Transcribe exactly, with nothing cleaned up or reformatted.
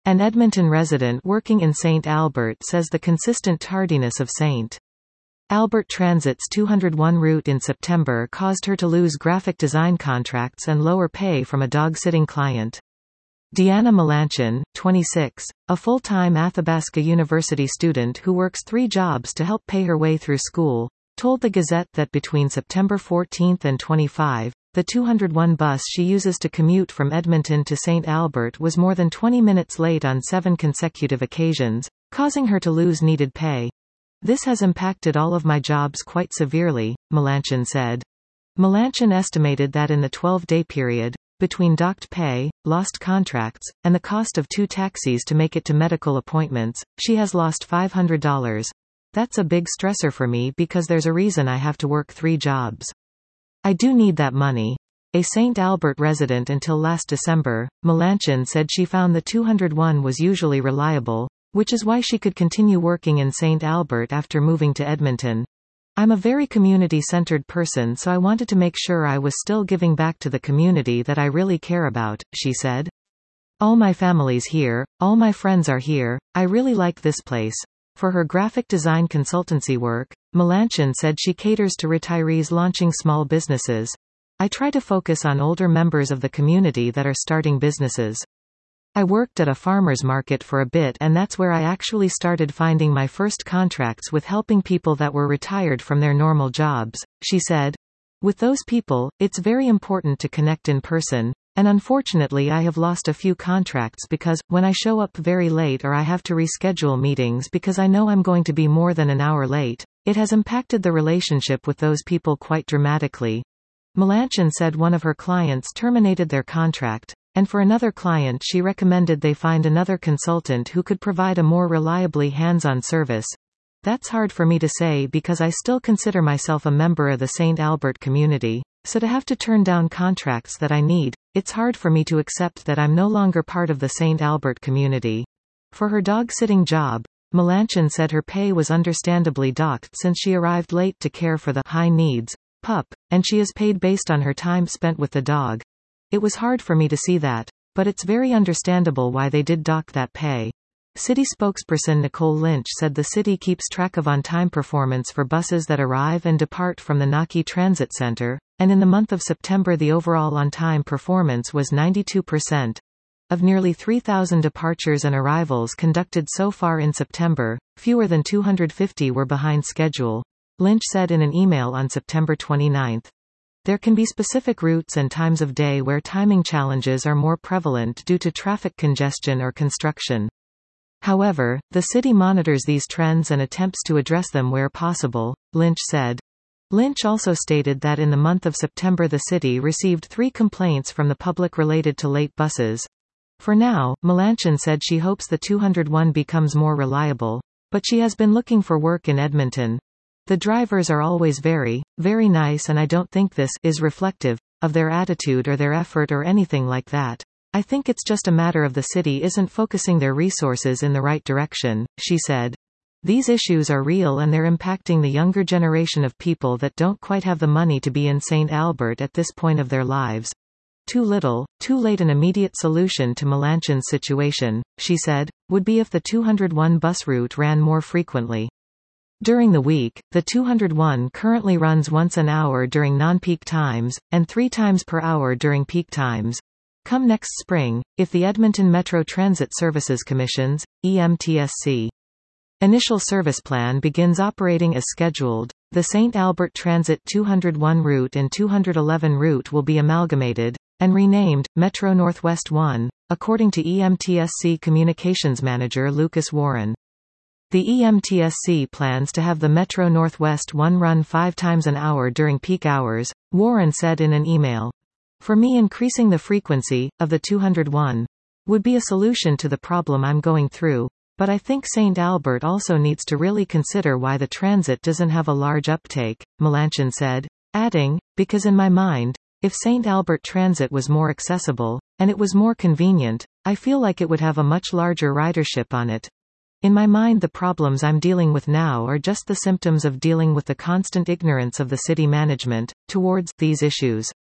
An Edmonton resident working in Saint Albert says the consistent tardiness of Saint Albert Transit's two oh one route in September caused her to lose graphic design contracts and lower pay from a dog-sitting client. Deanna Melanchon, twenty-six, a full-time Athabasca University student who works three jobs to help pay her way through school, told the Gazette that between September fourteenth and twenty-fifth, the two oh one bus she uses to commute from Edmonton to Saint Albert was more than twenty minutes late on seven consecutive occasions, causing her to lose needed pay. This has impacted all of my jobs quite severely, Melanchon said. Melanchon estimated that in the twelve-day period, between docked pay, lost contracts, and the cost of two taxis to make it to medical appointments, she has lost five hundred dollars. That's a big stressor for me because there's a reason I have to work three jobs. I do need that money. A Saint Albert resident until last December, Melanchon said she found the two oh one was usually reliable, which is why she could continue working in Saint Albert after moving to Edmonton. I'm a very community-centered person, so I wanted to make sure I was still giving back to the community that I really care about, she said. All my family's here, all my friends are here, I really like this place. For her graphic design consultancy work, Melanchon said she caters to retirees launching small businesses. I try to focus on older members of the community that are starting businesses. I worked at a farmer's market for a bit, and that's where I actually started finding my first contracts with helping people that were retired from their normal jobs, she said. With those people, it's very important to connect in person, and unfortunately I have lost a few contracts because, when I show up very late or I have to reschedule meetings because I know I'm going to be more than an hour late, it has impacted the relationship with those people quite dramatically. Melanchon said one of her clients terminated their contract, and for another client she recommended they find another consultant who could provide a more reliably hands-on service. That's hard for me to say because I still consider myself a member of the Saint Albert community, so to have to turn down contracts that I need, it's hard for me to accept that I'm no longer part of the Saint Albert community. For her dog-sitting job, Melanchon said her pay was understandably docked since she arrived late to care for the high needs pup, and she is paid based on her time spent with the dog. It was hard for me to see that, but it's very understandable why they did dock that pay. City spokesperson Nicole Lynch said the city keeps track of on-time performance for buses that arrive and depart from the Naki Transit Center, and in the month of September the overall on-time performance was ninety-two percent. Of nearly three thousand departures and arrivals conducted so far in September, fewer than two hundred fifty were behind schedule, Lynch said in an email on September twenty-ninth. There can be specific routes and times of day where timing challenges are more prevalent due to traffic congestion or construction. However, the city monitors these trends and attempts to address them where possible, Lynch said. Lynch also stated that in the month of September the city received three complaints from the public related to late buses. For now, Melanchon said she hopes the two oh one becomes more reliable, but she has been looking for work in Edmonton. The drivers are always very, very nice, and I don't think this is reflective of their attitude or their effort or anything like that. I think it's just a matter of the city isn't focusing their resources in the right direction, she said. These issues are real and they're impacting the younger generation of people that don't quite have the money to be in Saint Albert at this point of their lives. Too little, too late. An immediate solution to Melanchon's situation, she said, would be if the two oh one bus route ran more frequently. During the week, the two oh one currently runs once an hour during non-peak times, and three times per hour during peak times. Come next spring, if the Edmonton Metro Transit Services Commission's, E M T S C, initial service plan begins operating as scheduled, the Saint Albert Transit two oh one route and two eleven route will be amalgamated, and renamed, Metro Northwest one, according to E M T S C Communications Manager Lucas Warren. The E M T S C plans to have the Metro Northwest one run five times an hour during peak hours, Warren said in an email. For me, increasing the frequency of the two oh one would be a solution to the problem I'm going through, but I think Saint Albert also needs to really consider why the transit doesn't have a large uptake, Melanchon said, adding, because in my mind, if Saint Albert Transit was more accessible, and it was more convenient, I feel like it would have a much larger ridership on it. In my mind, the problems I'm dealing with now are just the symptoms of dealing with the constant ignorance of the city management towards these issues.